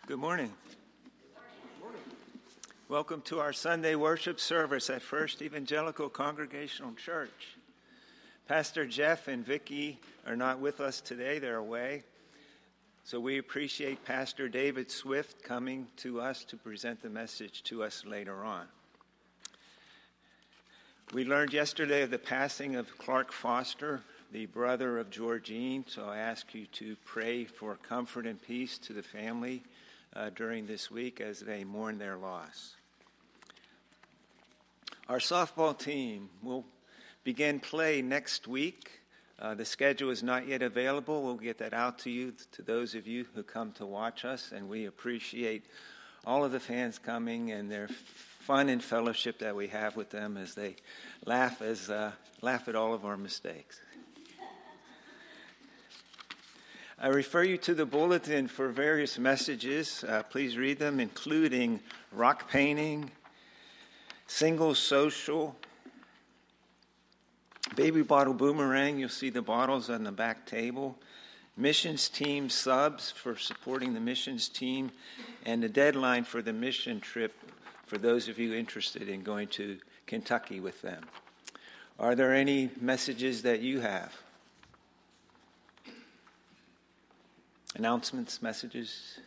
Good morning. Welcome to our Sunday worship service at First Evangelical Congregational Church. Pastor Jeff and Vicki are not with us today. They're away. So we appreciate Pastor David Swift coming to us to present the message to us later on. We learned yesterday of the passing of Clark Foster, the brother of Georgine, so I ask you to pray for comfort and peace to the family during this week as they mourn their loss. Our softball team will begin play next week. The schedule is not yet available. We'll get that out to you, to those of you who come to watch us, and we appreciate all of the fans coming and their fun and fellowship that we have with them as they laugh at all of our mistakes. I refer you to the bulletin for various messages. Please read them, including rock painting, single social, baby bottle boomerang. You'll see the bottles on the back table. Missions team subs for supporting the missions team, and the deadline for the mission trip for those of you interested in going to Kentucky with them. Are there any messages that you have? Announcements, messages?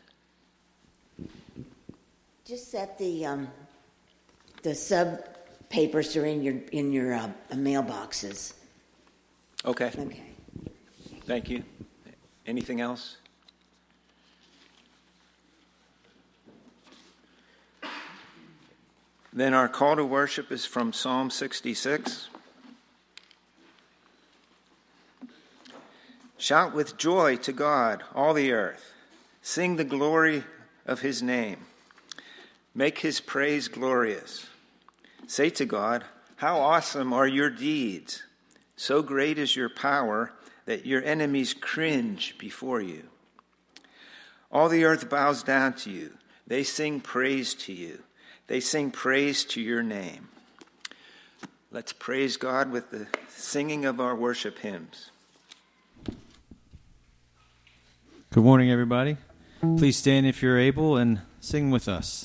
Just that the sub papers are in your mailboxes. Okay. Thank you. Anything else? Then our call to worship is from Psalm 66. Shout with joy to God, all the earth. Sing the glory of his name. Make his praise glorious. Say to God, how awesome are your deeds. So great is your power that your enemies cringe before you. All the earth bows down to you. They sing praise to you. They sing praise to your name. Let's praise God with the singing of our worship hymns. Good morning, everybody. Please stand if you're able and sing with us.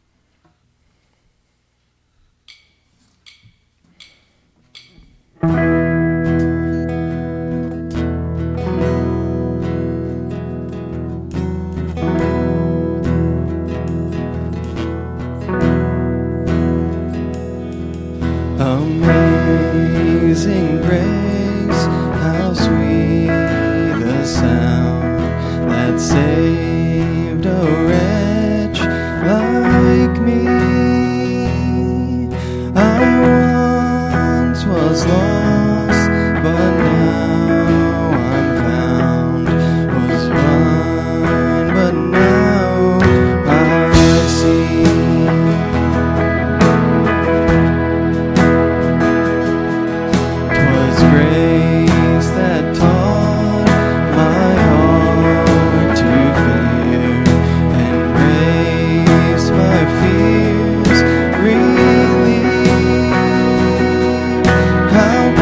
Amazing grace, how sweet the sound that saved a wretch like me. I once was lost, but now I'm found. Was blind, but now I see. Grace that taught my heart to fear and raised my fears relieved. How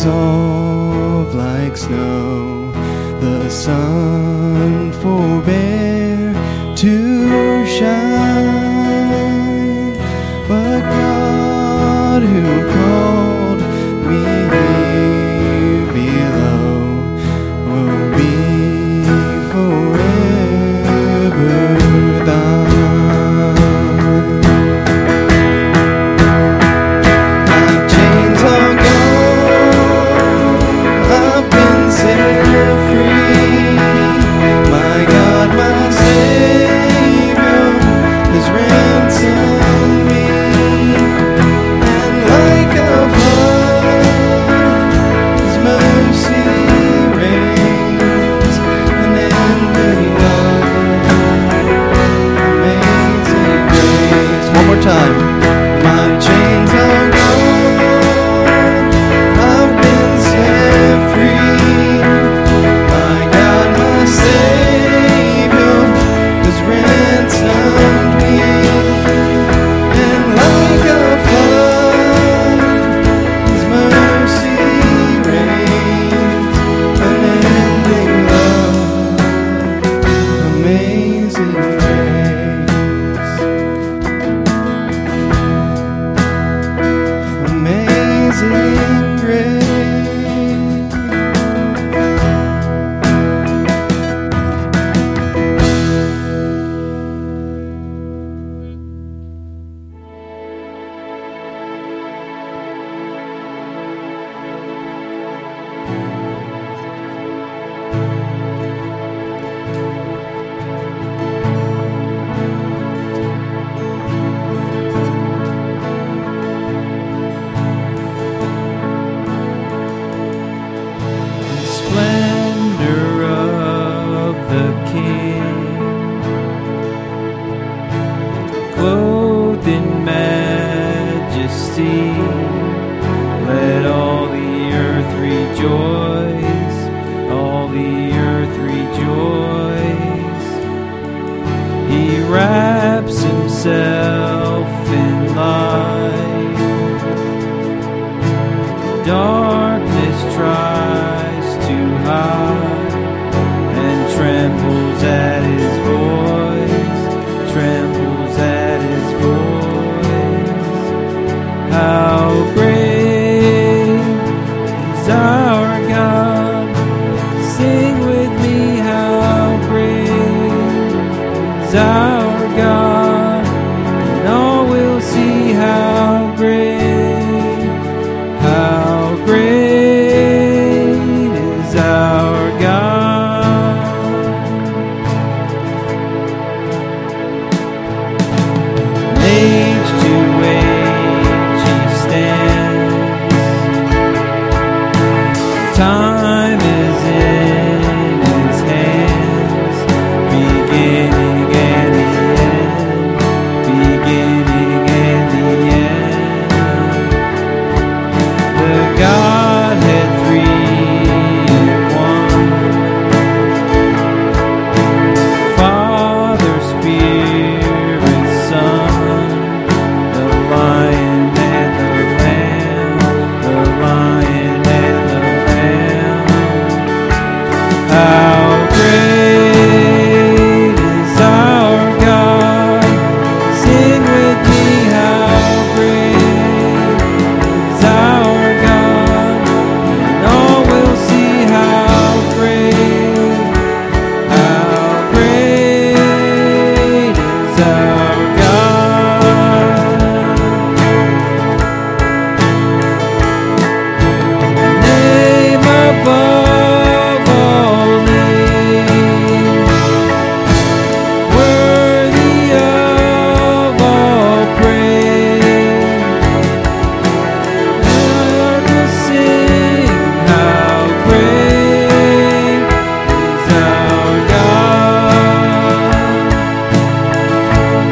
dissolve like snow. The sun forbear to shine, but God who called me here below will be forever thine. Time. My chains are gone, I've been set free. My God, my Savior, has ransomed me. And like a flood, His mercy reigns, unending love, amazing grace. Amazing grace. Splendor of the King, clothed in majesty, let all the earth rejoice, all the earth rejoice. He wraps himself in light, darkness tries to hide, and trembles at his voice, trembles at his voice. How great is our God! Sing with me, how great is our God! And all will see how great, how great is our God. Age to age He stands. Time is in His hands, beginning and the end, beginning and the end. The Godhead three in one, Father, Spirit, Son, the Lion and the Lamb, the Lion and the Lamb. How great is our God! Sing with me, how great is our God! And all will see how great is our God. Name above all names, worthy of all praise. And we'll sing how great is our God.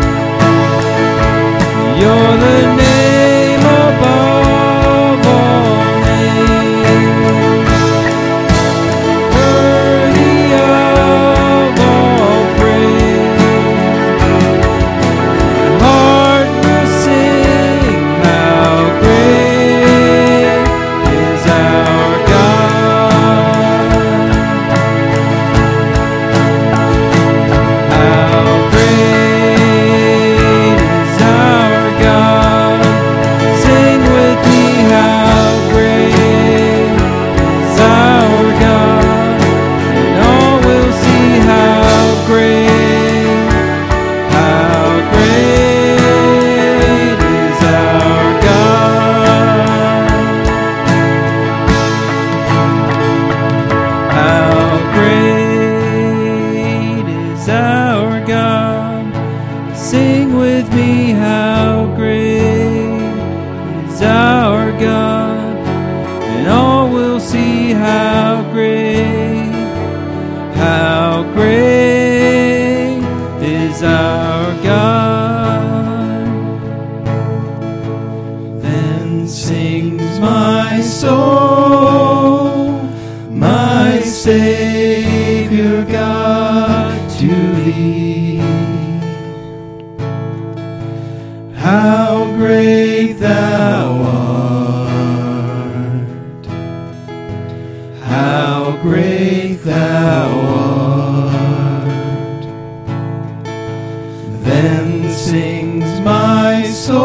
our God. Then sings my soul, my Savior God, to thee. How great thou art, how great thou art. Then sings my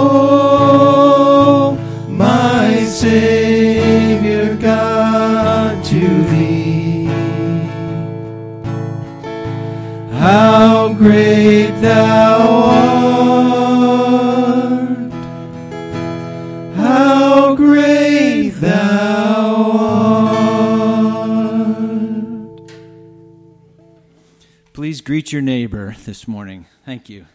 soul, my Savior God, to thee. How great thou art, how great thou art. Please greet your neighbor this morning. Thank you.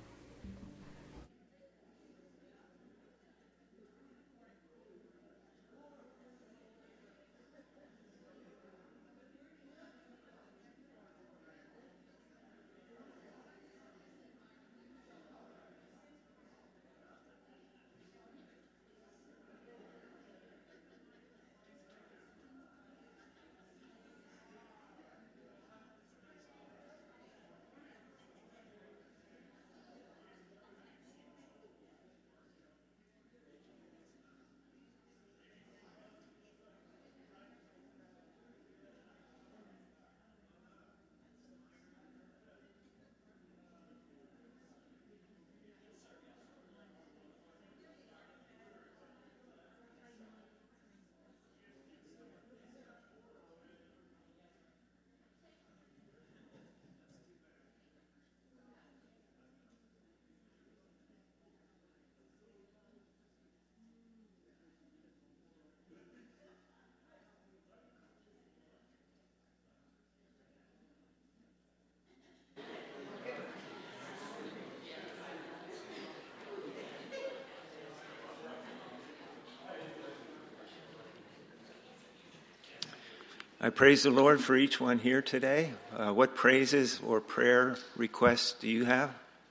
I praise the Lord for each one here today. What praises or prayer requests do you have?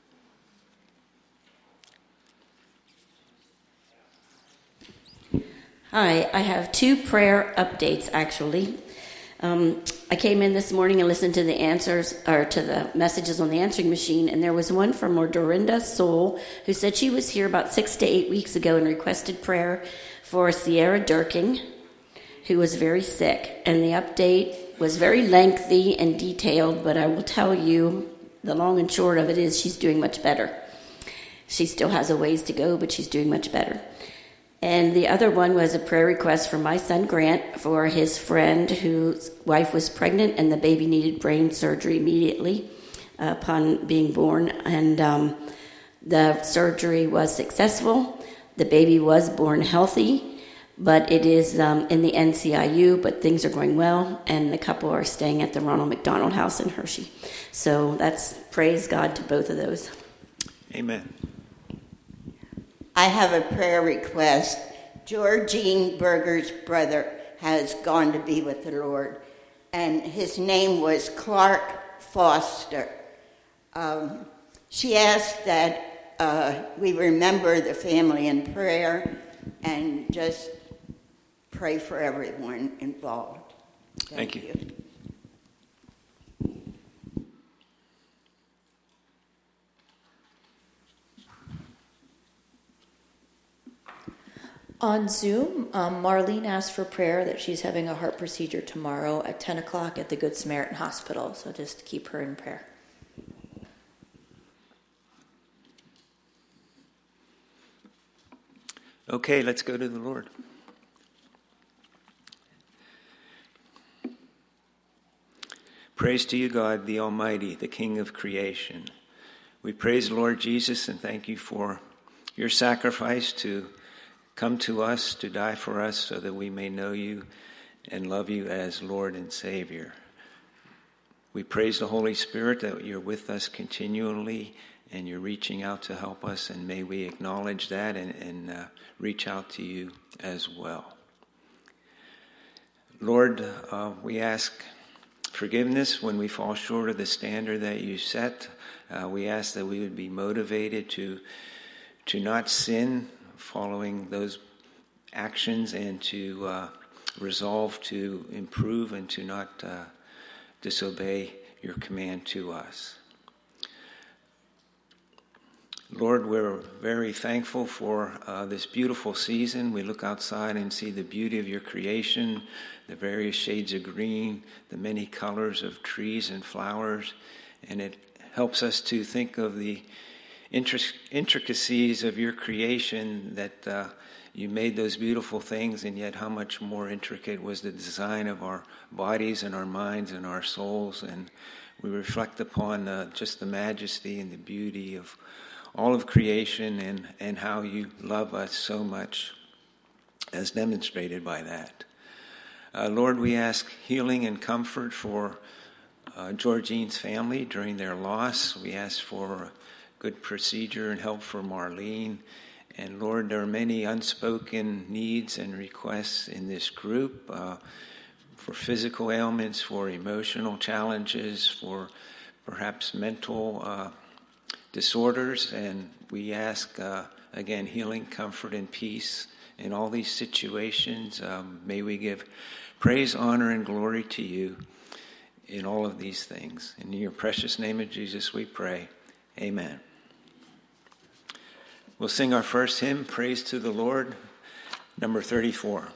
Hi, I have 2 prayer updates actually. I came in this morning and listened to the answers or to the messages on the answering machine, and there was one from Dorinda Soul who said she was here about 6 to 8 weeks ago and requested prayer for Sierra Durking, who was very sick. And the update was very lengthy and detailed, but I will tell you the long and short of it is she's doing much better. She still has a ways to go, but she's doing much better. And the other one was a prayer request from my son Grant for his friend whose wife was pregnant and the baby needed brain surgery immediately upon being born. And the surgery was successful. The baby was born healthy, but it is in the NCIU, but things are going well, and the couple are staying at the Ronald McDonald House in Hershey. So that's praise God to both of those. Amen. I have a prayer request. Georgine Berger's brother has gone to be with the Lord, and his name was Clark Foster. She asked that we remember the family in prayer and just pray for everyone involved. Thank you. On Zoom, Marlene asked for prayer that she's having a heart procedure tomorrow at 10 o'clock at the Good Samaritan Hospital, so just keep her in prayer. Okay, let's go to the Lord. Praise to you, God, the Almighty, the King of creation. We praise the Lord Jesus and thank you for your sacrifice to come to us, to die for us, so that we may know you and love you as Lord and Savior. We praise the Holy Spirit that you're with us continually and you're reaching out to help us, and may we acknowledge that and reach out to you as well. Lord, we ask forgiveness when we fall short of the standard that you set We ask that we would be motivated to not sin following those actions, and to resolve to improve and to not disobey your command to us. Lord, we're very thankful for this beautiful season. We look outside and see the beauty of your creation, the various shades of green, the many colors of trees and flowers, and it helps us to think of the intricacies of your creation, that you made those beautiful things, and yet how much more intricate was the design of our bodies and our minds and our souls. And we reflect upon just the majesty and the beauty of all of creation, and how you love us so much, as demonstrated by that. Lord, we ask healing and comfort for Georgine's family during their loss. We ask for good procedure and help for Marlene. And Lord, there are many unspoken needs and requests in this group, for physical ailments, for emotional challenges, for perhaps mental disorders. And we ask, again, healing, comfort, and peace in all these situations. May we give praise, honor, and glory to you in all of these things. In your precious name of Jesus we pray. Amen. We'll sing our first hymn, Praise to the Lord, number 34.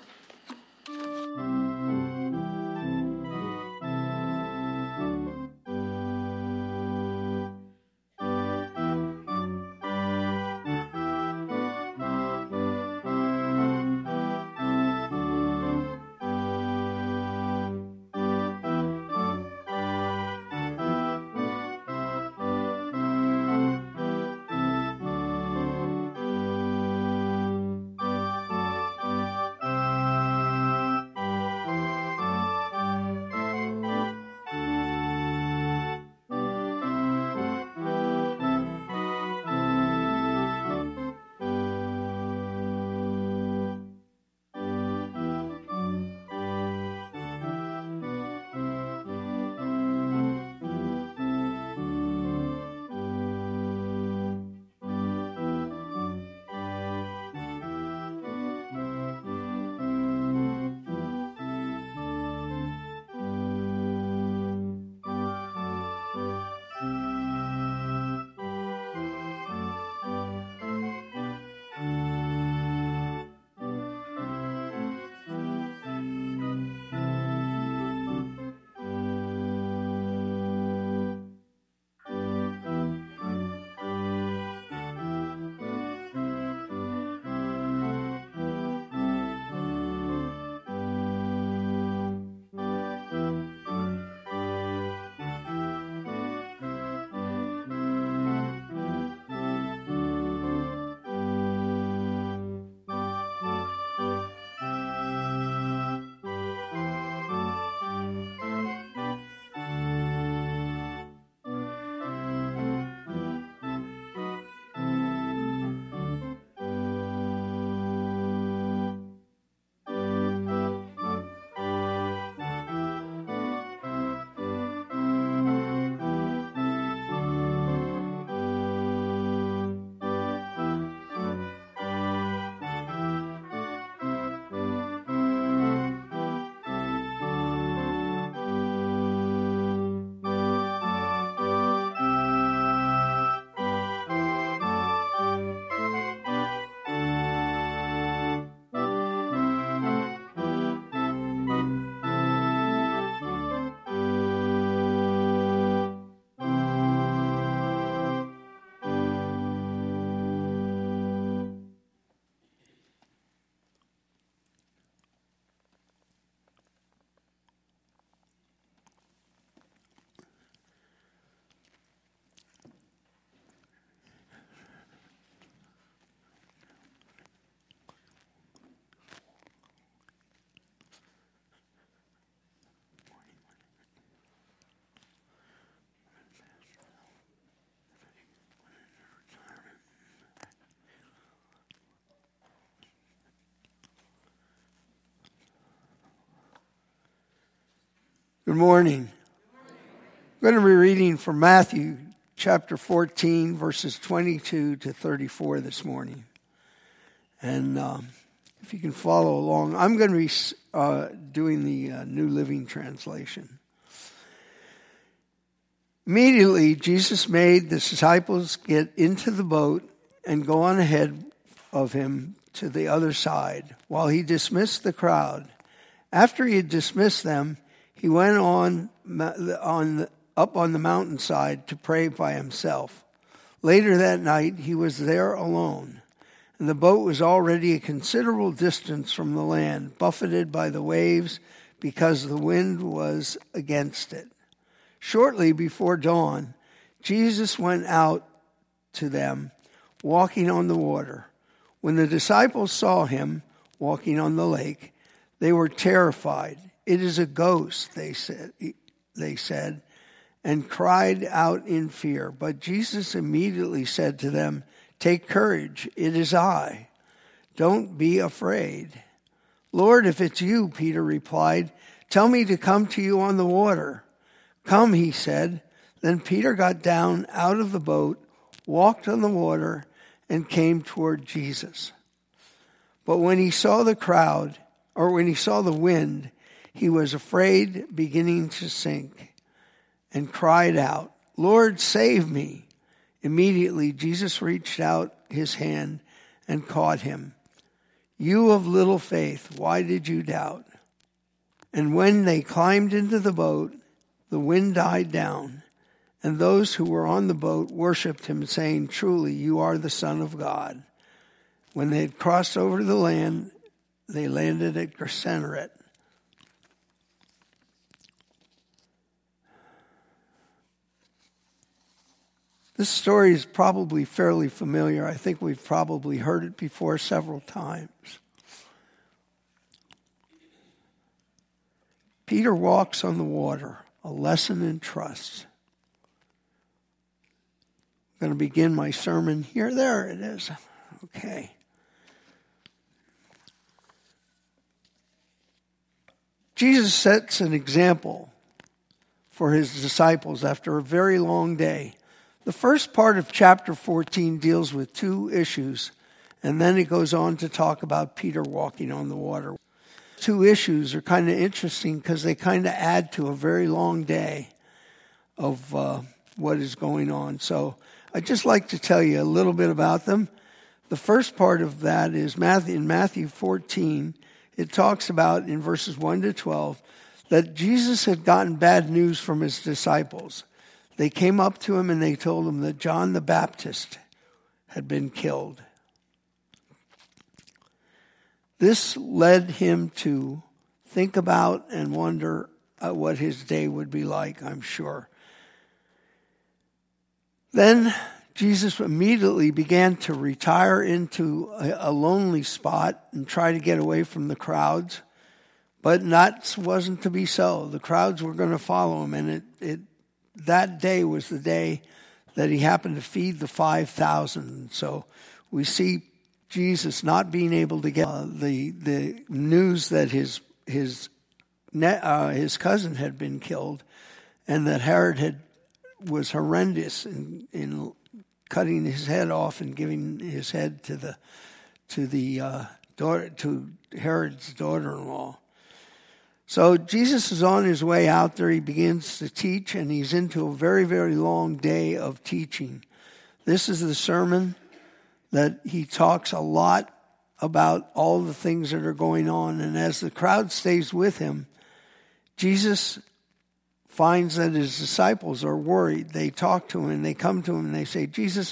Good morning. I'm going to be reading from Matthew chapter 14, verses 22 to 34 this morning. And if you can follow along, I'm going to be doing the New Living Translation. Immediately, Jesus made the disciples get into the boat and go on ahead of him to the other side, while he dismissed the crowd. After he had dismissed them, he went up on the mountainside to pray by himself. Later that night, he was there alone, and the boat was already a considerable distance from the land, buffeted by the waves because the wind was against it. Shortly before dawn, Jesus went out to them, walking on the water. When the disciples saw him walking on the lake, they were terrified. "It is a ghost," they said, and cried out in fear. But Jesus immediately said to them, "Take courage, it is I. Don't be afraid." "Lord, if it's you," Peter replied, "tell me to come to you on the water." "Come," he said. Then Peter got down out of the boat, walked on the water, and came toward Jesus. But when he saw the wind, he was afraid, beginning to sink, and cried out, "Lord, save me." Immediately Jesus reached out his hand and caught him. "You of little faith, why did you doubt?" And when they climbed into the boat, the wind died down, and those who were on the boat worshipped him, saying, "Truly, you are the Son of God." When they had crossed over to the land, they landed at Gennesaret. This story is probably fairly familiar. I think we've probably heard it before several times. Peter walks on the water, a lesson in trust. I'm going to begin my sermon here. There it is. Okay. Jesus sets an example for his disciples after a very long day. The first part of chapter 14 deals with two issues, and then it goes on to talk about Peter walking on the water. Two issues are kind of interesting because they kind of add to a very long day of what is going on. So I'd just like to tell you a little bit about them. The first part of that is in Matthew 14. It talks about, in verses 1 to 12, that Jesus had gotten bad news from his disciples. They came up to him and they told him that John the Baptist had been killed. This led him to think about and wonder what his day would be like, I'm sure. Then Jesus immediately began to retire into a lonely spot and try to get away from the crowds. But that wasn't to be so. The crowds were going to follow him, and that day was the day that he happened to feed the 5,000. So we see Jesus not being able to get the news that his cousin had been killed, and that Herod was horrendous in cutting his head off and giving his head to Herod's daughter-in-law. So Jesus is on his way out there. He begins to teach, and he's into a very, very long day of teaching. This is the sermon that he talks a lot about all the things that are going on. And as the crowd stays with him, Jesus finds that his disciples are worried. They talk to him, and they come to him, and they say, "Jesus,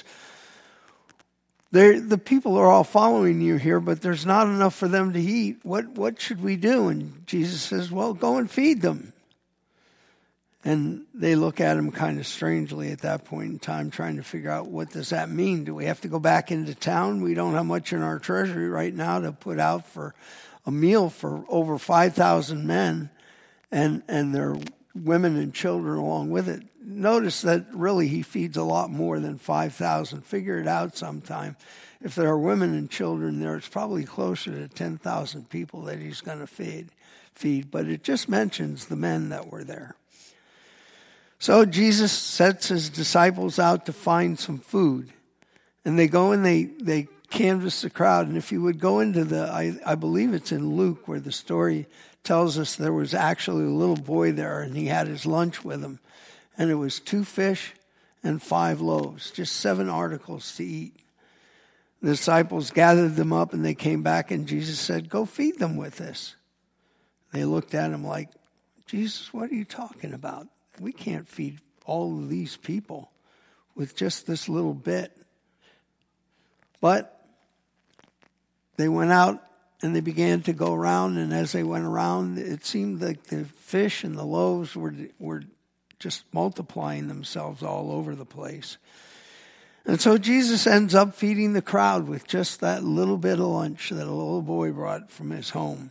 the people are all following you here, but there's not enough for them to eat. What should we do?" And Jesus says, "Well, go and feed them." And they look at him kind of strangely at that point in time, trying to figure out, what does that mean? Do we have to go back into town? We don't have much in our treasury right now to put out for a meal for over 5,000 men and their women and children along with it. Notice that really he feeds a lot more than 5,000. Figure it out sometime. If there are women and children there, it's probably closer to 10,000 people that he's going to feed. But it just mentions the men that were there. So Jesus sets his disciples out to find some food. And they go and they canvass the crowd. And if you would go into I believe it's in Luke where the story tells us there was actually a little boy there and he had his lunch with him. And it was 2 fish and 5 loaves, just 7 articles to eat. The disciples gathered them up and they came back and Jesus said, "Go feed them with this." They looked at him like, "Jesus, what are you talking about? We can't feed all of these people with just this little bit." But they went out and they began to go around, and as they went around, it seemed like the fish and the loaves were just multiplying themselves all over the place. And so Jesus ends up feeding the crowd with just that little bit of lunch that a little boy brought from his home.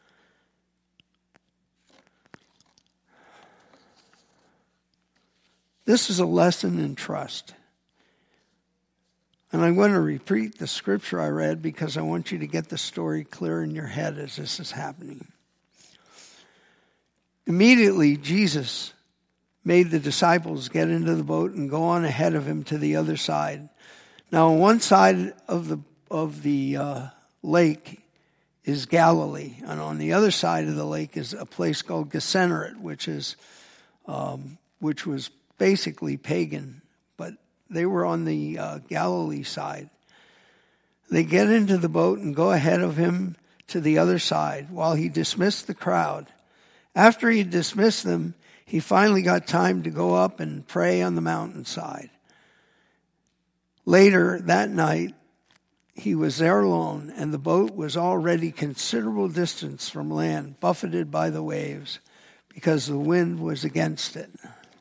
This is a lesson in trust. And I'm going to repeat the scripture I read because I want you to get the story clear in your head as this is happening. Immediately, Jesus made the disciples get into the boat and go on ahead of him to the other side. Now, on one side of the lake is Galilee, and on the other side of the lake is a place called Gennesaret, which was basically pagan, but they were on the Galilee side. They get into the boat and go ahead of him to the other side while he dismissed the crowd. After he dismissed them, he finally got time to go up and pray on the mountainside. Later that night, he was there alone, and the boat was already considerable distance from land, buffeted by the waves, because the wind was against it.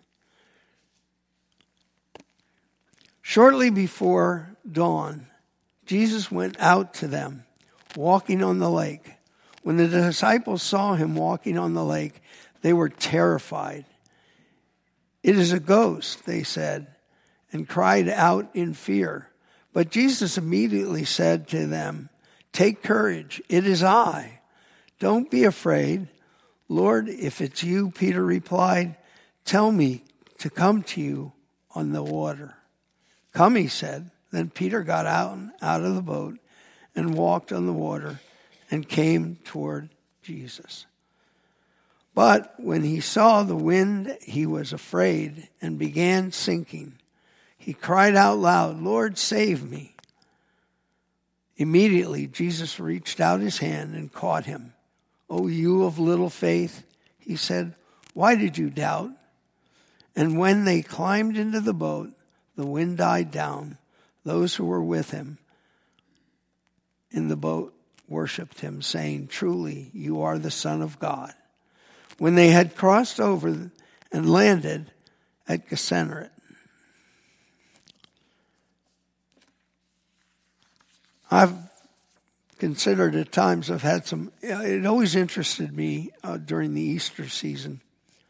Shortly before dawn, Jesus went out to them, walking on the lake. When the disciples saw him walking on the lake, they were terrified. "It is a ghost," they said, and cried out in fear. But Jesus immediately said to them, "Take courage, it is I. Don't be afraid." "Lord, if it's you," Peter replied, "tell me to come to you on the water." "Come," he said. Then Peter got out of the boat and walked on the water and came toward Jesus. But when he saw the wind, he was afraid and began sinking. He cried out loud, "Lord, save me." Immediately Jesus reached out his hand and caught him. "O you of little faith," he said, "why did you doubt?" And when they climbed into the boat, the wind died down. Those who were with him in the boat worshipped him, saying, "Truly, you are the Son of God." When they had crossed over and landed at Gennesaret, I've considered at times, I've had some, it always interested me during the Easter season.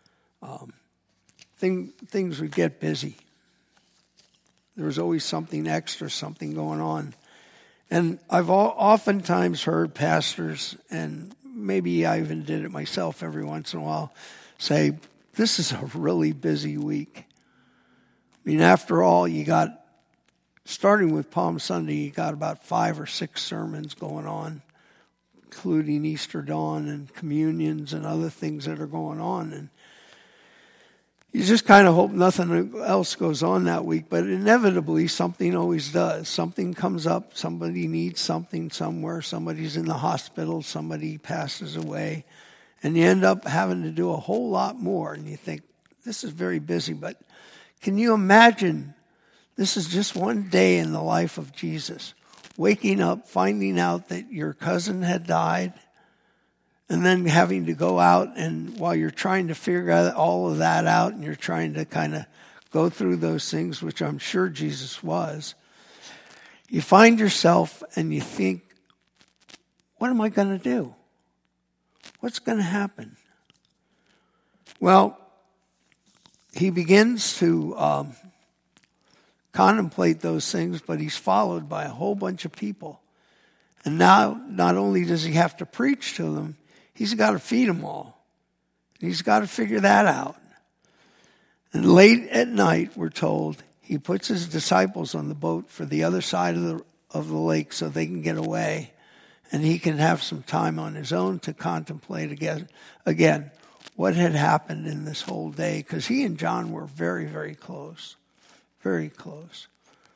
Things would get busy. There was always something extra, something going on. And I've oftentimes heard pastors, and maybe I even did it myself every once in a while, say, "This is a really busy week." I mean, after all, you got, starting with Palm Sunday, you got about 5 or 6 sermons going on, including Easter dawn and communions and other things that are going on. And you just kind of hope nothing else goes on that week, but inevitably something always does. Something comes up, somebody needs something somewhere, somebody's in the hospital, somebody passes away, and you end up having to do a whole lot more, and you think, this is very busy. But can you imagine, this is just one day in the life of Jesus, waking up, finding out that your cousin had died, and then having to go out, and while you're trying to figure out all of that out, and you're trying to kind of go through those things, which I'm sure Jesus was, you find yourself and you think, what am I going to do? What's going to happen? Well, he begins to contemplate those things, but he's followed by a whole bunch of people. And now, not only does he have to preach to them, he's got to feed them all. He's got to figure that out. And late at night, we're told, he puts his disciples on the boat for the other side of the lake so they can get away. And he can have some time on his own to contemplate again what had happened in this whole day. Because he and John were very, very close. Very close.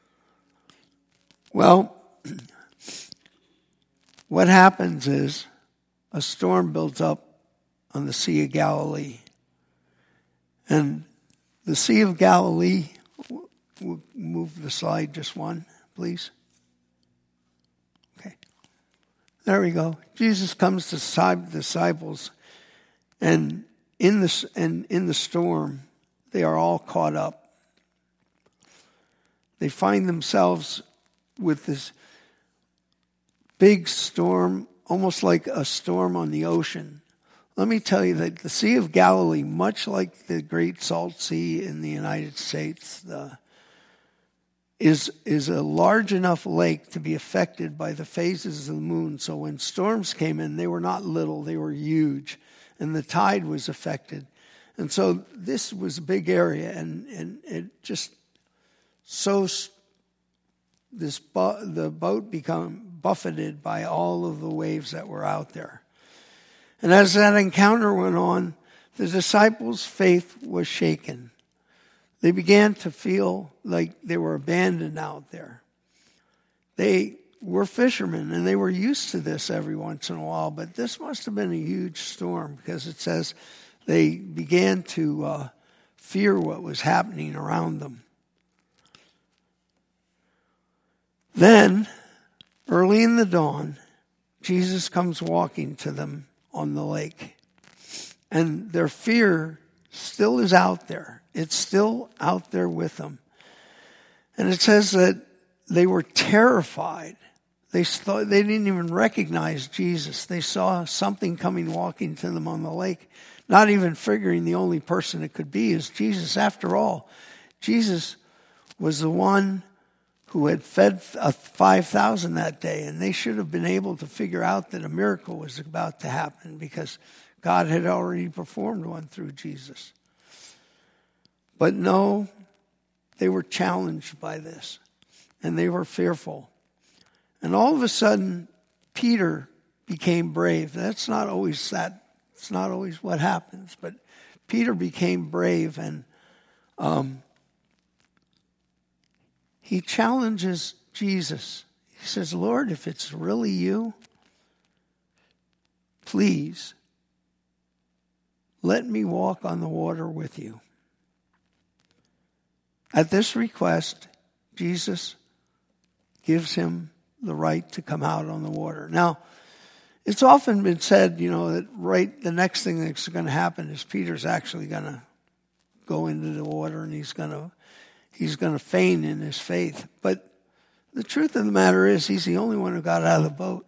Well, what happens is a storm builds up on the Sea of Galilee. And the Sea of Galilee, we'll move the slide just one, please. Okay. There we go. Jesus comes to the disciples, and in the storm, they are all caught up. They find themselves with this big storm, almost like a storm on the ocean. Let me tell you that the Sea of Galilee, much like the Great Salt Sea in the United States, is a large enough lake to be affected by the phases of the moon. So when storms came in, they were not little, they were huge. And the tide was affected. And so this was a big area, and it just the boat became buffeted by all of the waves that were out there. And as that encounter went on, the disciples' faith was shaken. They began to feel like they were abandoned out there. They were fishermen, and they were used to this every once in a while, but this must have been a huge storm, because it says they began to fear what was happening around them. Then, early in the dawn, Jesus comes walking to them on the lake. And their fear still is out there. It's still out there with them. And it says that they were terrified. They didn't even recognize Jesus. They saw something coming walking to them on the lake, not even figuring the only person it could be is Jesus. After all, Jesus was the one who had fed 5,000 that day, and they should have been able to figure out that a miracle was about to happen because God had already performed one through Jesus. But no, they were challenged by this, and they were fearful. And all of a sudden, Peter became brave. It's not always what happens, but Peter became brave, and he challenges Jesus. He says, Lord, if it's really you, please let me walk on the water with you. At this request, Jesus gives him the right to come out on the water. Now, it's often been said, that the next thing that's going to happen is Peter's actually going to go into the water, and he's going to feign in his faith. But the truth of the matter is, he's the only one who got out of the boat.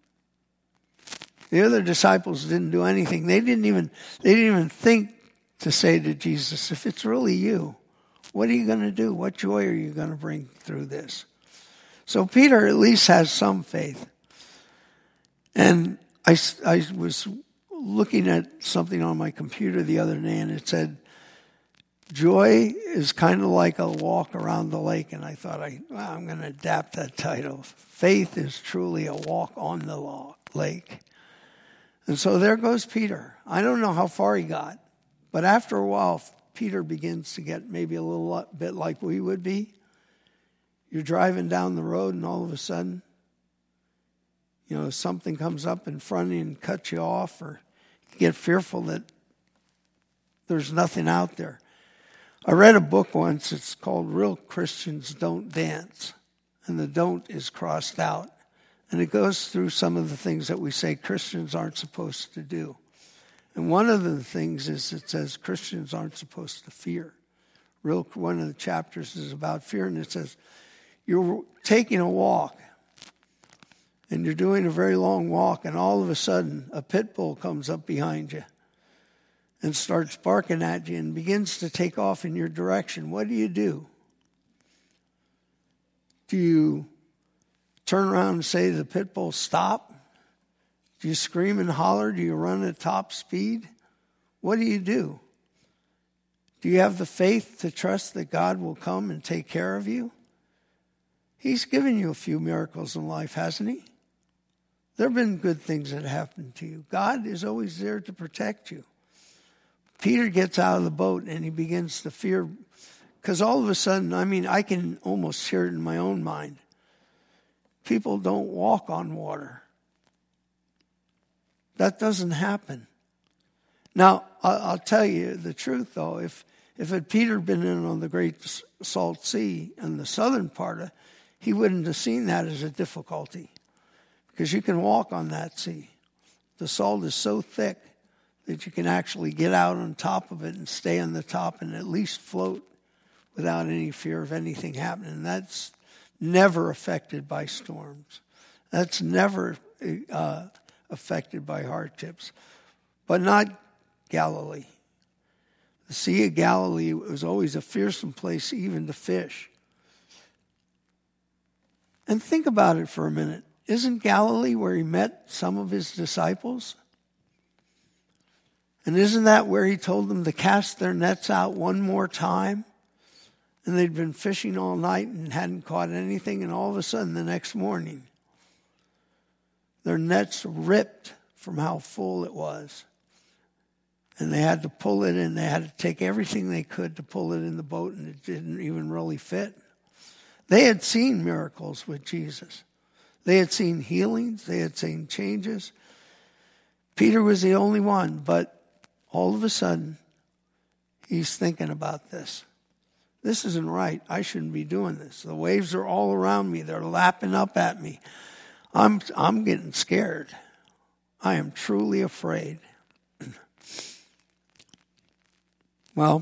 The other disciples didn't do anything. They didn't even think to say to Jesus, if it's really you, what are you going to do? What joy are you going to bring through this? So Peter at least has some faith. And I was looking at something on my computer the other day, and it said, joy is kind of like a walk around the lake. And I thought, I'm going to adapt that title. Faith is truly a walk on the lake. And so there goes Peter. I don't know how far he got, but after a while, Peter begins to get maybe a little bit like we would be. You're driving down the road, and all of a sudden, something comes up in front of you and cuts you off, or you get fearful that there's nothing out there. I read a book once. It's called Real Christians Don't Dance, and the don't is crossed out. And it goes through some of the things that we say Christians aren't supposed to do. And one of the things is it says Christians aren't supposed to fear. One of the chapters is about fear, and it says you're taking a walk, and you're doing a very long walk, and all of a sudden a pit bull comes up behind you and starts barking at you and begins to take off in your direction. What do? Do you turn around and say to the pit bull, stop? Do you scream and holler? Do you run at top speed? What do? Do you have the faith to trust that God will come and take care of you? He's given you a few miracles in life, hasn't he? There have been good things that happened to you. God is always there to protect you. Peter gets out of the boat and he begins to fear, because all of a sudden, I can almost hear it in my own mind. People don't walk on water. That doesn't happen. Now, I'll tell you the truth, though. If had Peter been in on the Great Salt Sea in the southern part, he wouldn't have seen that as a difficulty, because you can walk on that sea. The salt is so thick that you can actually get out on top of it and stay on the top and at least float without any fear of anything happening. And that's never affected by storms. That's never affected by hardships. But not Galilee. The Sea of Galilee was always a fearsome place even to fish. And think about it for a minute. Isn't Galilee where he met some of his disciples? And isn't that where he told them to cast their nets out one more time? And they'd been fishing all night and hadn't caught anything, and all of a sudden the next morning, their nets ripped from how full it was. And they had to pull it in. They had to take everything they could to pull it in the boat, and it didn't even really fit. They had seen miracles with Jesus. They had seen healings. They had seen changes. Peter was the only one, but all of a sudden, he's thinking about this. This isn't right. I shouldn't be doing this. The waves are all around me. They're lapping up at me. I'm getting scared. I am truly afraid. Well,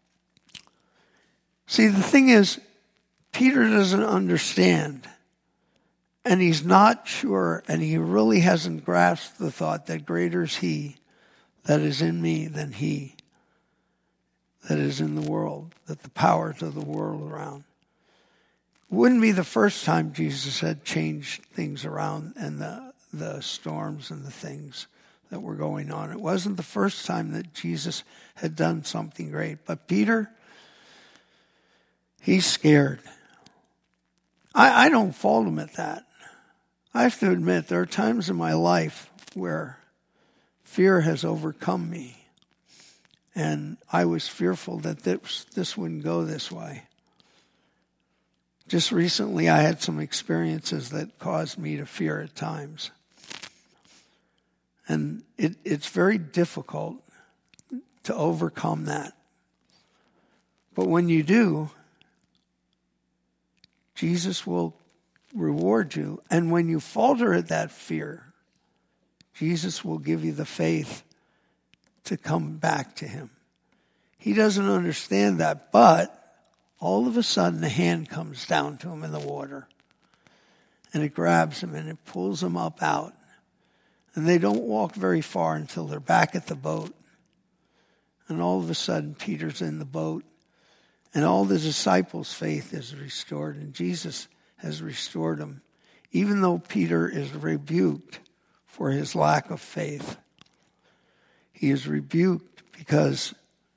see, the thing is, Peter doesn't understand, and he's not sure, and he really hasn't grasped the thought that greater is he that is in me than he that is in the world, that the powers of the world around. It wouldn't be the first time Jesus had changed things around and the storms and the things that were going on. It wasn't the first time that Jesus had done something great. But Peter, he's scared. I don't fault him at that. I have to admit, there are times in my life where fear has overcome me. And I was fearful that this wouldn't go this way. Just recently, I had some experiences that caused me to fear at times. And it's very difficult to overcome that. But when you do, Jesus will reward you. And when you falter at that fear, Jesus will give you the faith to come back to him. He doesn't understand that, but all of a sudden a hand comes down to him in the water, and it grabs him and it pulls him up out. And they don't walk very far until they're back at the boat. And all of a sudden Peter's in the boat, and all the disciples' faith is restored, and Jesus has restored him, even though Peter is rebuked for his lack of faith. He is rebuked because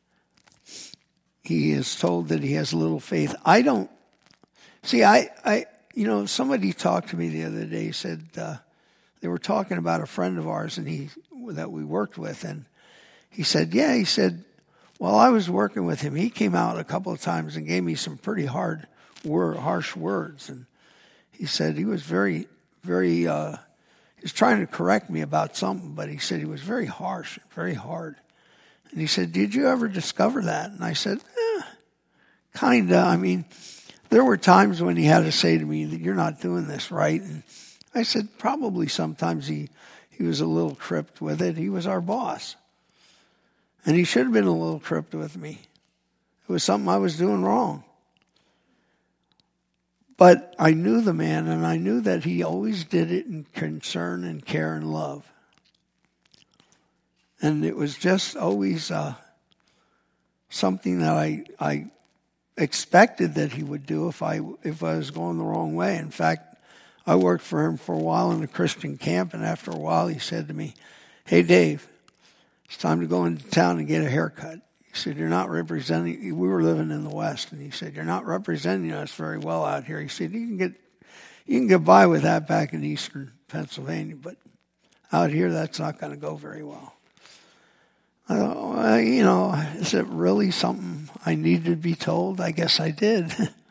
he is told that he has little faith. Somebody talked to me the other day, said they were talking about a friend of ours that we worked with, and he said, while I was working with him, he came out a couple of times and gave me some pretty harsh words. And he said he was very, very, he was trying to correct me about something, but he said he was very harsh, very hard. And he said, did you ever discover that? And I said, kind of. There were times when he had to say to me that you're not doing this right. And I said, probably sometimes he was a little tripped with it. He was our boss. And he should have been a little tripped with me. It was something I was doing wrong. But I knew the man, and I knew that he always did it in concern and care and love. And it was just always something that I expected that he would do if I was going the wrong way. In fact, I worked for him for a while in a Christian camp, and after a while he said to me, hey, Dave, it's time to go into town and get a haircut. He He said, you're not representing, we were living in the West, and he said, you're not representing us very well out here. He said, you can get by with that back in eastern Pennsylvania, but out here that's not going to go very well. I thought, well, is it really something I needed to be told? I guess I did.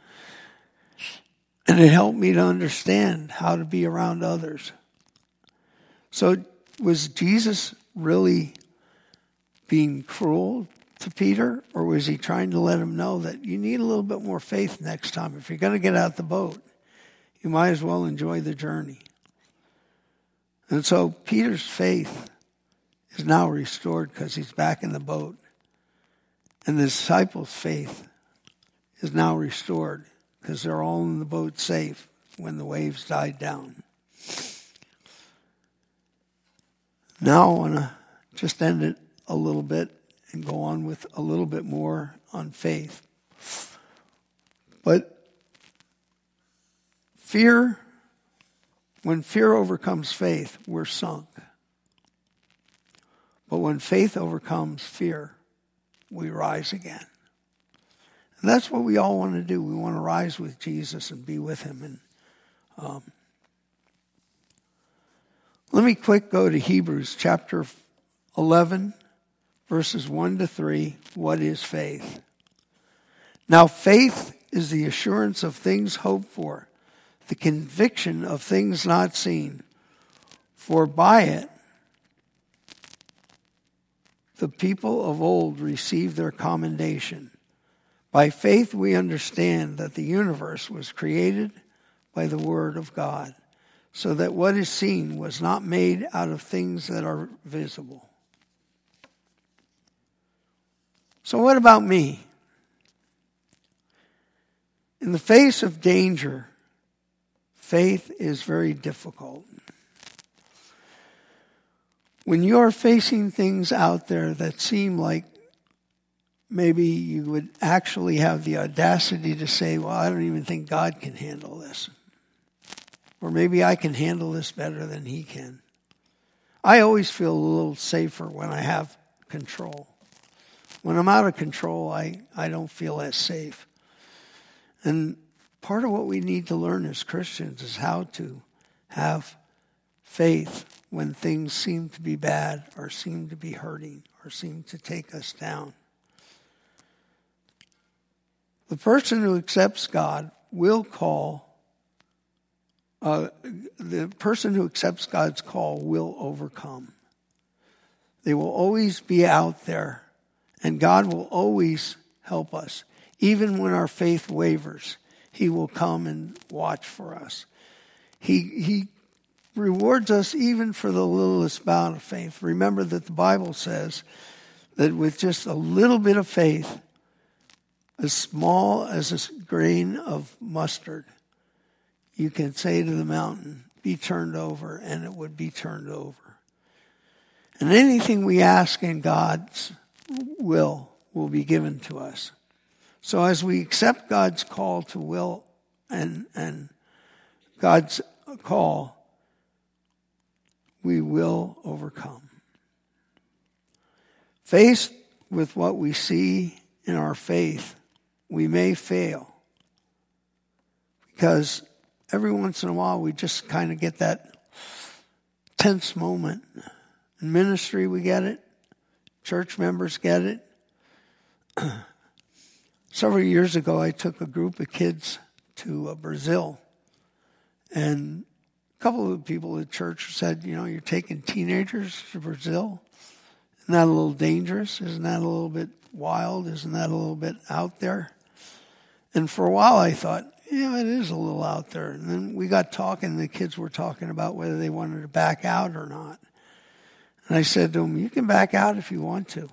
And it helped me to understand how to be around others. So was Jesus really being cruel to Peter, or was he trying to let him know that you need a little bit more faith next time? If you're going to get out the boat, you might as well enjoy the journey. And so Peter's faith is now restored because he's back in the boat. And the disciples' faith is now restored because they're all in the boat safe when the waves died down. Now I want to just end it a little bit and go on with a little bit more on faith. But when fear overcomes faith, we're sunk. But when faith overcomes fear, we rise again. And that's what we all want to do. We want to rise with Jesus and be with him. And let me quick go to Hebrews chapter 11, verses 1 to 3. What is faith? Now faith is the assurance of things hoped for, the conviction of things not seen. For by it, the people of old received their commendation. By faith we understand that the universe was created by the word of God, so that what is seen was not made out of things that are visible. So what about me? In the face of danger, faith is very difficult. When you're facing things out there that seem like maybe you would actually have the audacity to say, well, I don't even think God can handle this. Or maybe I can handle this better than he can. I always feel a little safer when I have control. When I'm out of control, I don't feel as safe. And part of what we need to learn as Christians is how to have faith when things seem to be bad or seem to be hurting or seem to take us down. The person who accepts God will call, the person who accepts God's call will overcome. They will always be out there, and God will always help us. Even when our faith wavers, he will come and watch for us. He rewards us even for the littlest amount of faith. Remember that the Bible says that with just a little bit of faith, as small as a grain of mustard, you can say to the mountain, be turned over, and it would be turned over. And anything we ask in God's will be given to us. So as we accept God's call to will and God's call, we will overcome. Faced with what we see in our faith, we may fail. Because every once in a while we just kind of get that tense moment. In ministry we get it. Church members get it. Several years ago I took a group of kids to Brazil. And a couple of the people at church said, you're taking teenagers to Brazil? Isn't that a little dangerous? Isn't that a little bit wild? Isn't that a little bit out there? And for a while I thought, it is a little out there. And then we got talking, the kids were talking about whether they wanted to back out or not. And I said to them, you can back out if you want to.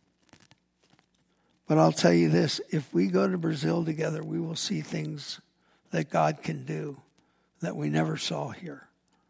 But I'll tell you this, if we go to Brazil together, we will see things that God can do that we never saw here.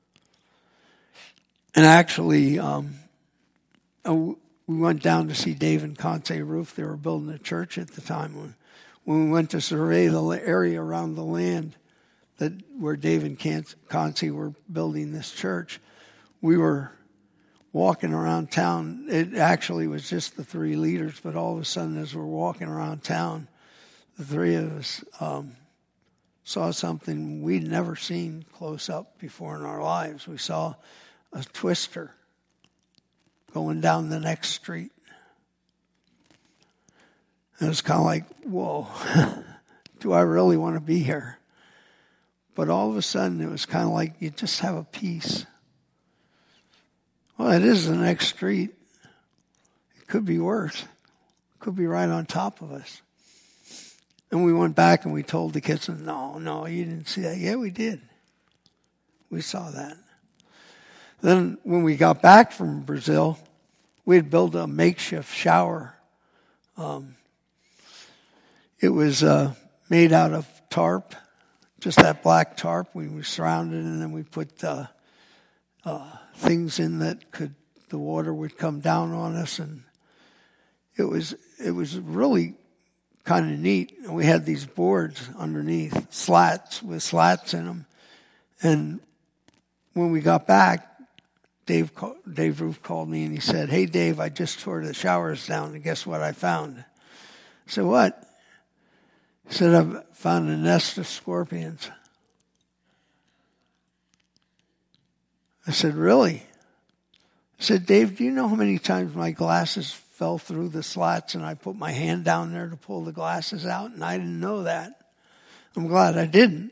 And actually, we went down to see Dave and Conce Roof. They were building a church at the time. When we went to survey the area around the land where Dave and Conce were building this church, we walking around town. It actually was just the three leaders, but all of a sudden as we're walking around town, the three of us saw something we'd never seen close up before in our lives. We saw a twister going down the next street. And it was kind of like, whoa, do I really want to be here? But all of a sudden it was kind of like you just have a peace. Well, it is the next street. It could be worse. It could be right on top of us. And we went back and we told the kids, no, you didn't see that. Yeah, we did. We saw that. Then when we got back from Brazil, we had built a makeshift shower. It was made out of tarp, just that black tarp. We were surrounded, and then we put things in that the water would come down on us, and it was really kind of neat. And we had these boards underneath, slats with slats in them. And when we got back, Dave Roof called me and he said, "Hey Dave, I just tore the showers down, and guess what I found?" I said, "What?" He said, "I've found a nest of scorpions." I said, "Really?" I said, "Dave, do you know how many times my glasses fell through the slats and I put my hand down there to pull the glasses out, and I didn't know that. I'm glad I didn't."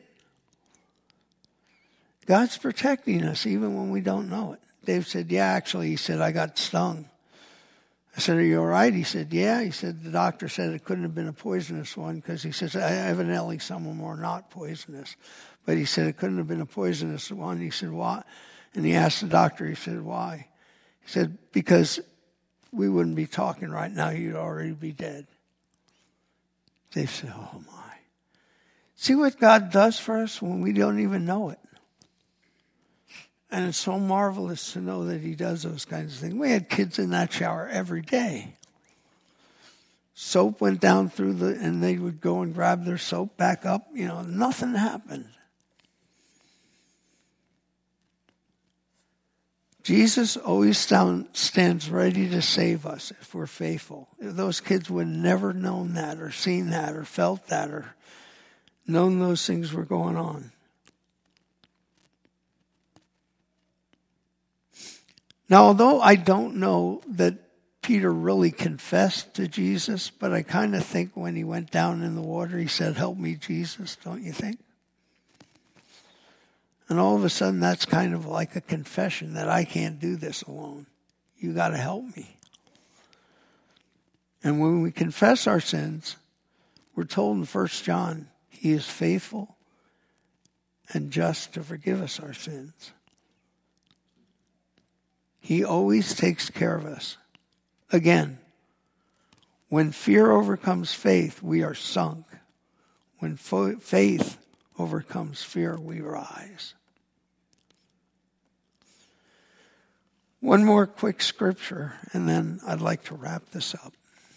God's protecting us even when we don't know it. Dave said, "Yeah, actually," he said, "I got stung." I said, "Are you all right?" He said, "Yeah." He said, "The doctor said it couldn't have been a poisonous one because," he says, "evidently some of them are not poisonous." But he said, "It couldn't have been a poisonous one." He said, "Why?" And he asked the doctor, he said, "Why?" He said, "Because we wouldn't be talking right now. You'd already be dead." Dave said, "Oh my." See what God does for us when we don't even know it. And it's so marvelous to know that he does those kinds of things. We had kids in that shower every day. Soap went down through and they would go and grab their soap back up. Nothing happened. Jesus always stands ready to save us if we're faithful. Those kids would never known that or seen that or felt that or known those things were going on. Now, although I don't know that Peter really confessed to Jesus, but I kind of think when he went down in the water, he said, "Help me, Jesus," don't you think? And all of a sudden, that's kind of like a confession that I can't do this alone. You got to help me. And when we confess our sins, we're told in 1 John, he is faithful and just to forgive us our sins. He always takes care of us. Again, when fear overcomes faith, we are sunk. When faith overcomes fear, we rise. One more quick scripture, and then I'd like to wrap this up.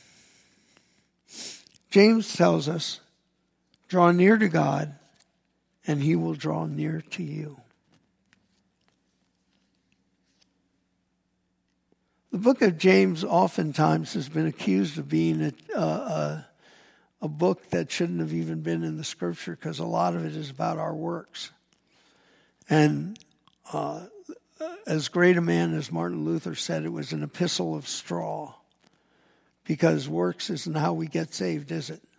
James tells us, "Draw near to God, and he will draw near to you." The book of James oftentimes has been accused of being a book that shouldn't have even been in the scripture because a lot of it is about our works. And as great a man as Martin Luther said, it was an epistle of straw because works isn't how we get saved, is it?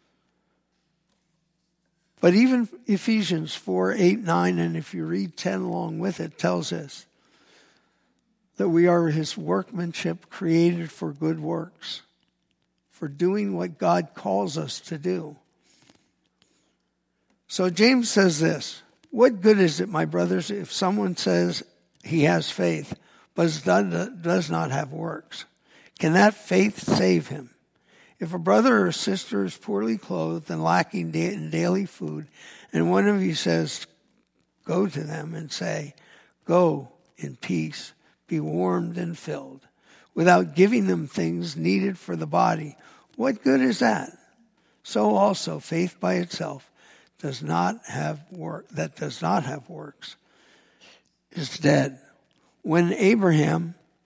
But even Ephesians 4, 8, 9, and if you read 10 along with it, tells us that we are his workmanship created for good works, for doing what God calls us to do. So James says this, "What good is it, my brothers, if someone says he has faith, but does not have works? Can that faith save him? If a brother or sister is poorly clothed and lacking in daily food, and one of you says, 'Go to them,' and say, 'Go in peace, be warmed and filled,' without giving them things needed for the body, what good is that? So also faith by itself does not have works is dead. When Abraham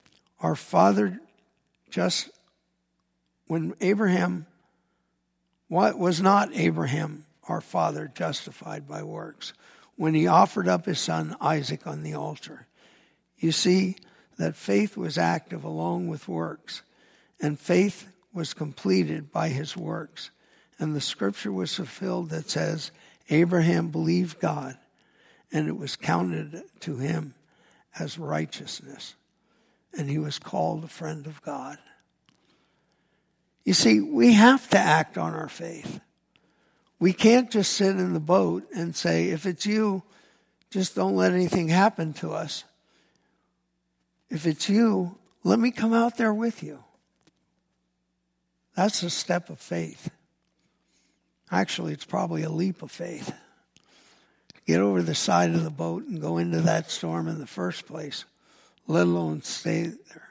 our father just, when Abraham, what was not Abraham, our father, justified by works? When he offered up his son Isaac on the altar. You see that faith was active along with works, and faith was completed by his works. And the scripture was fulfilled that says, Abraham believed God, and it was counted to him as righteousness, and he was called a friend of God. You see, we have to act on our faith. We can't just sit in the boat and say, if it's you, just don't let anything happen to us. If it's you, let me come out there with you. That's a step of faith. Actually, it's probably a leap of faith. Get over the side of the boat and go into that storm in the first place, let alone stay there.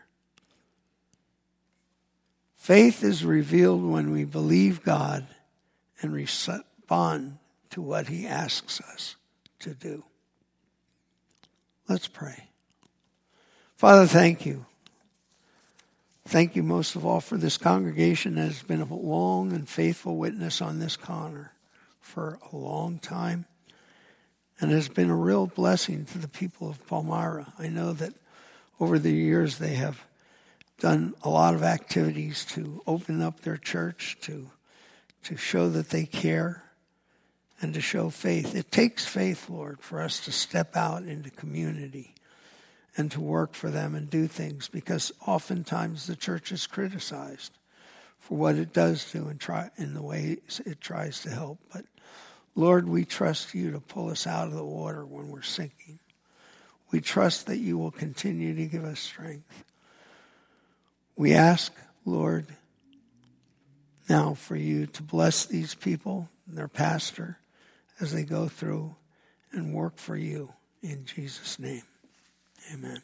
Faith is revealed when we believe God and respond to what he asks us to do. Let's pray. Father, thank you. Thank you most of all for this congregation that has been a long and faithful witness on this corner for a long time and has been a real blessing to the people of Palmyra. I know that over the years they have done a lot of activities to open up their church, to show that they care, and to show faith. It takes faith, Lord, for us to step out into community and to work for them and do things, because oftentimes the church is criticized for what it does do and try in the ways it tries to help. But Lord, we trust you to pull us out of the water when we're sinking. We trust that you will continue to give us strength. We ask, Lord, now for you to bless these people and their pastor as they go through and work for you in Jesus' name. Amen.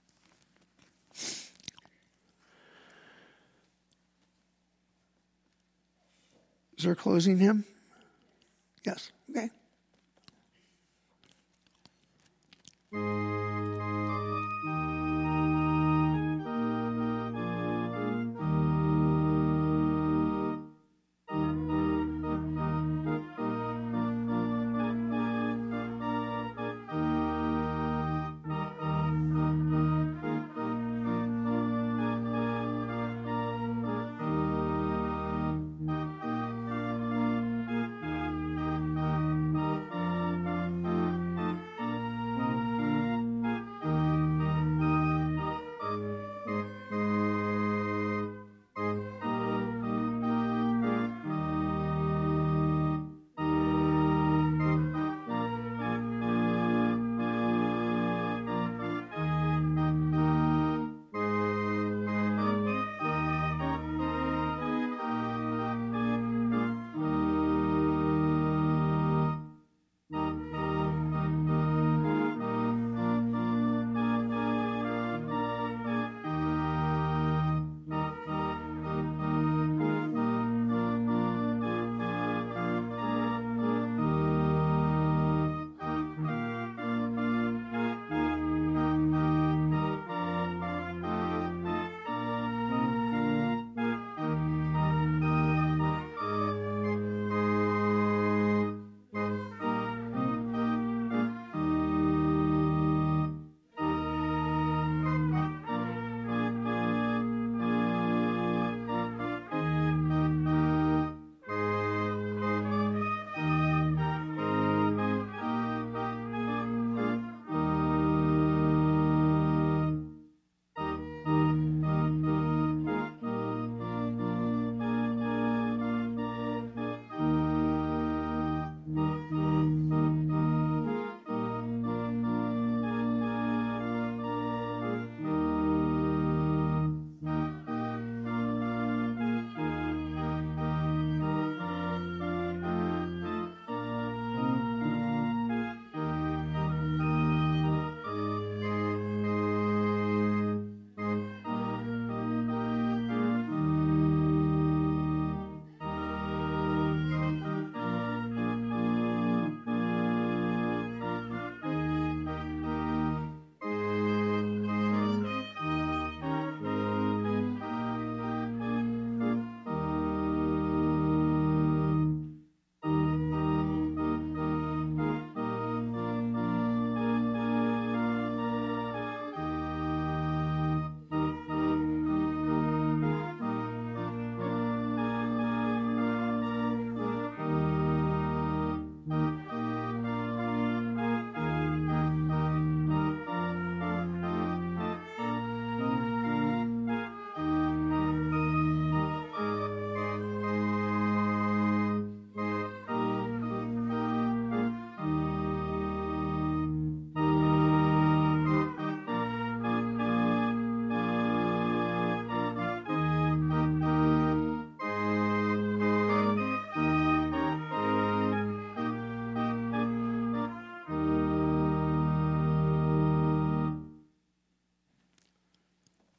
Is there a closing hymn? Yes. Okay.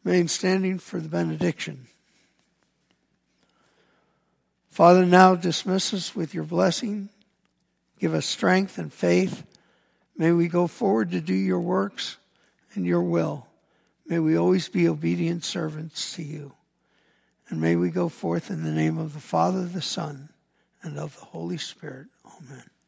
Remain standing for the benediction. Father, now dismiss us with your blessing. Give us strength and faith. May we go forward to do your works and your will. May we always be obedient servants to you. And may we go forth in the name of the Father, the Son, and of the Holy Spirit. Amen.